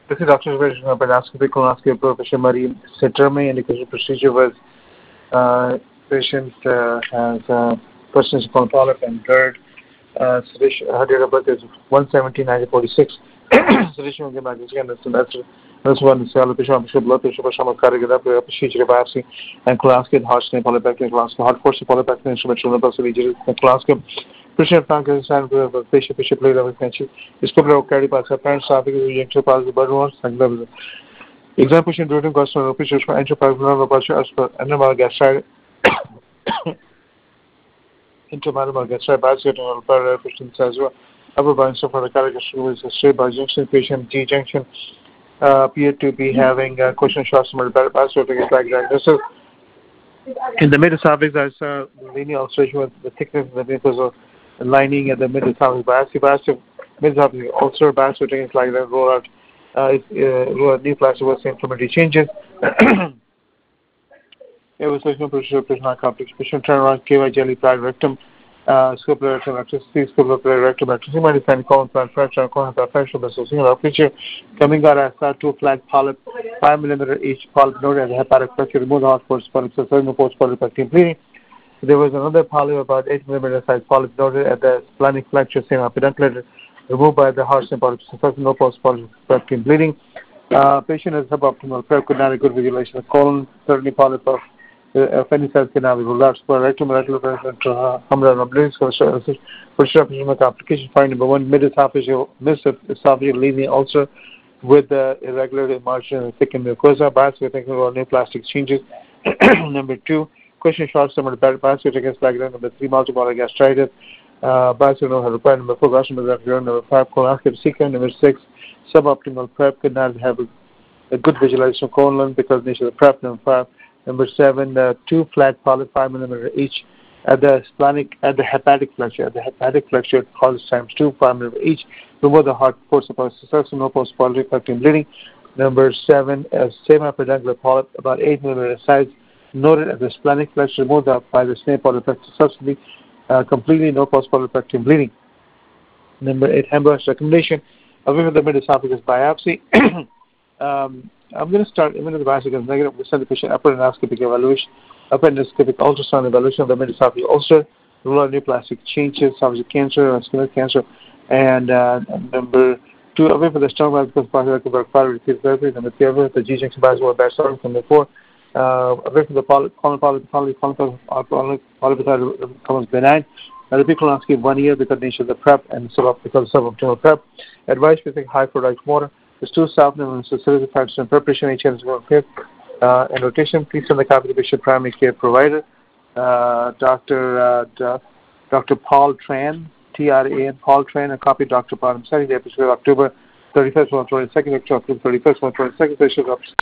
This is Dr. Bernascopy colonoscopy Professor Marie Seterme, and the procedure was patient has persons upon polyp and GERD. Her date of birth is 1/17/1946. Sedation will get back again. That's one the cell patient blood pressure shamal carriga procedure biopsy and colonoscopy heart snake polypectin colonoscopy heart force polypectin instrumental procedure colonoscopy. Patient Frank stand with patient played with mention. Discover carry pass apparent traffic reaction pass the burn was and exam patient during customer pictures for enterprise as per animal gastrite intermanual gastrite basket and per patient as well. Upper bone for the cardiac with a straight by junction patient G junction appear to be having question shots from the basket like that. So in the mid-esophagus, there's a linear ulceration with the thickness of the mucosal lining at the mid-esophagus biopsy. Mid-esophagus ulcer biopsy things like that roll out. Neoplastic was inflammatory changes. It was social procedure, not complex. Patient turnaround, KY jelly, pride rectum, scopular rectum, electricity, scopular rectum, electricity, might find colon plant fracture, colon plant fracture, but so single picture coming out as two flat polyp, 5 millimeter each polyp noted as a hepatic fracture, remove the hot force polyp, so no post polyp bleeding. There was another polyp about 8 millimeter size polyp noted at the splenic flexure, same peduncle, removed by the heart polyp, so no post polyp bleeding. Patient has suboptimal prayer, could not have good visualization of colon, certainly polyp of any cells can have large rectum, application find number one, mid-esophageal linear ulcer with irregular margin and thickened mucosa, biopsy neoplastic changes. Number two, question short summary biopsy against background. Number three, multiple gastritis, biopsy no required. Number four, number five, colonoscopy sequence. Number six, suboptimal prep, could not have a good visualization of colon because nature of the prep. Number five. Number seven, two flat polyp, 5 millimeter each at the splenic, at the hepatic flexure. At the hepatic flexure, polyps times 2, 5 millimeter each. Remove the heart force of success, no post polyp bleeding. Number seven, semi-peduncular polyp, about 8 millimeter size, noted at the splenic flexure. Removed by the snake polyp successfully, completely no post polyp bleeding. Number eight, Hember's recommendation. Away from the mid-esophagus biopsy. I'm going to start even if the biopsy is negative. We send the patient upper endoscopic evaluation, upper endoscopic ultrasound evaluation of the mid-esophageal ulcer, rural neoplastic changes, esophageal cancer, stomach cancer, and number two, away from the stomach because part of the therapy. Number three, away from the G-junction biopsy bad starting. Number four, away from the colon polyp becomes benign. Now, the colonoscopy 1 year because nature of the prep and because of suboptimal prep. Advice: we think high fluoride water. There's two supplements, facility factors and preparation, HN is going to fit. And rotation, please send the copy to the patient primary care provider, Dr. Paul Tran, Tran, Paul Tran, a copy of Dr. Paul. I'm sending the episode of October 31st, 122nd, October 31st, 122nd,